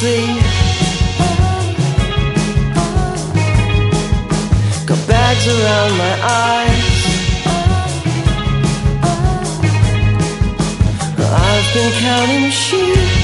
sleep. Got bags around my eyes. I've been counting sheep.